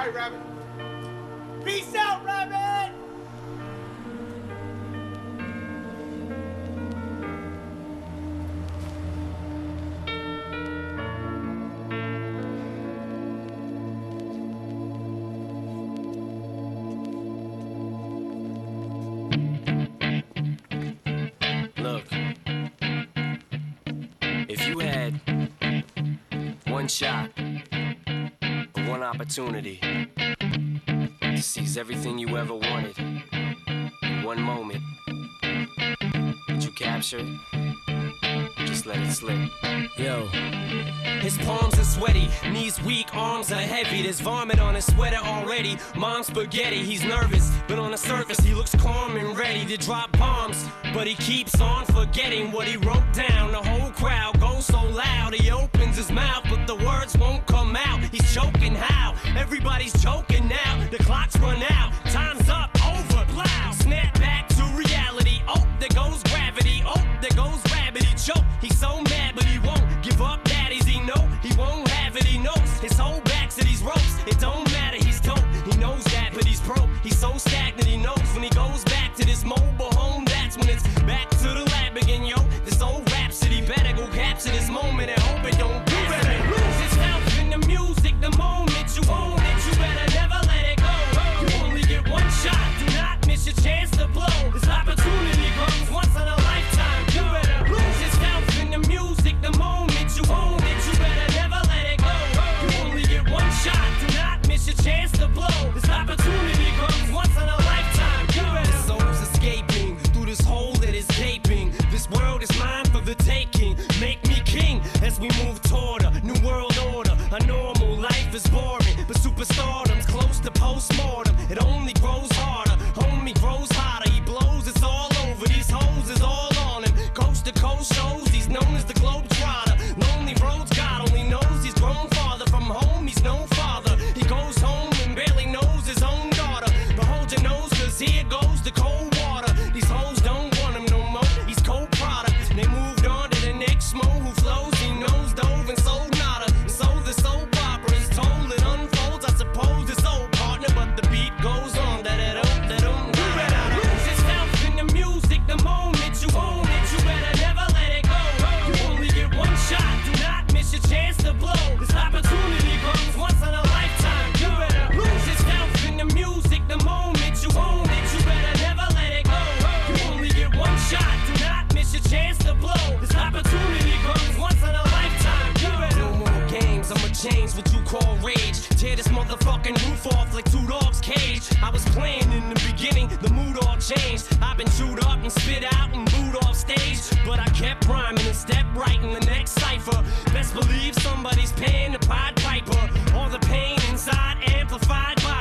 right, Rabbit. Peace out, Rabbit! Look, if you had one shot, one opportunity to seize everything you ever wanted in one moment, did you capture it? Just let it slip. Yo. His palms are sweaty, knees weak, arms are heavy. There's vomit on his sweater already. Mom's spaghetti, he's nervous, but on the surface he looks calm and ready to drop bombs. But he keeps on forgetting what he wrote down. The whole crowd goes so loud, he opens his mouth, but the words won't come out. He's choking how? Everybody's joking now. The clock's run out, time's up, over, loud. Snap back to reality. Oh, there goes gravity. Oh, there goes rabbit. He choke. He's so mad, but he won't give up. Daddies, he know he won't have it. He knows his whole back to these ropes. It don't matter. He's dope. He knows that, but he's broke. He's so stagnant. He knows when he goes back to this mobile home. That's when it's back to the lab again, yo. This old rhapsody better go capture this moment and hope it don't. You better lose yourself in the music. The moment you own it, you better never let it go. You only get one shot. Do not miss your chance to blow. This opportunity comes once in a lifetime. You better lose yourself in the music. The moment you own it, you better never let it go. You only get one shot. Do not miss your chance to blow. This opportunity comes once in a lifetime. You better. The soul's escaping through this hole that is gaping. This world is mine for the taking. Make me king as we move toward a new world order. A normal life is boring, but superstardom's close to postmortem. It only grows harder, homie grows hotter. He blows, it's all over. These hoes is all on him. Coast to coast shows, he's known as the Globetrotter. Lonely roads, God only knows he's grown farther from home. He's no father. He goes home and barely knows his own daughter. But hold your nose, cause here goes the cold water. These hoes don't want him no more. He's cold product. They moved on to the next mo who flows. He knows dove and sold nada. So the soap opera is told, it unfolds. I suppose it's old partner, but the beat goes on. You better lose yourself in the music. The moment you own it, you better never let it go. You only get one shot. Do not miss your chance to blow. This opportunity comes once in a lifetime. You better lose yourself in the music. The moment you own it, you better never let it go. You only get one shot. Do not miss your chance to blow. This opportunity comes once in a lifetime. You better. No more games. I'ma change what you call rage. Tear this motherfucking roof off like two dogs' cage. I was playing in the beginning, the mood all changed. I've been chewed up and spit out and booed off stage, but I kept rhyming and stepped right in the next cipher. Best believe somebody's paying the Pied Piper. All the pain inside amplified by